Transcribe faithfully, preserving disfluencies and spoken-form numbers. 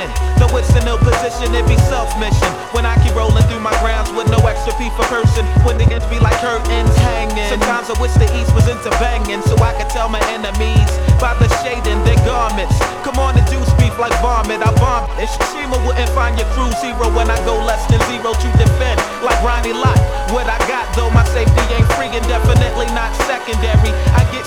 win. Though it's an ill position, it be self-mission. When I keep rolling through my grounds with no extra P for person, when the ends be like curtains hanging. Sometimes I wish the East was into banging, so I could tell my enemies by the shade in their garments. Come on and juice beef like vomit, I vomit. And Shima wouldn't find your crew zero when I go less than zero to defend. Like Ronnie Lott, what I got though, my safety ain't free and definitely not secondary. I get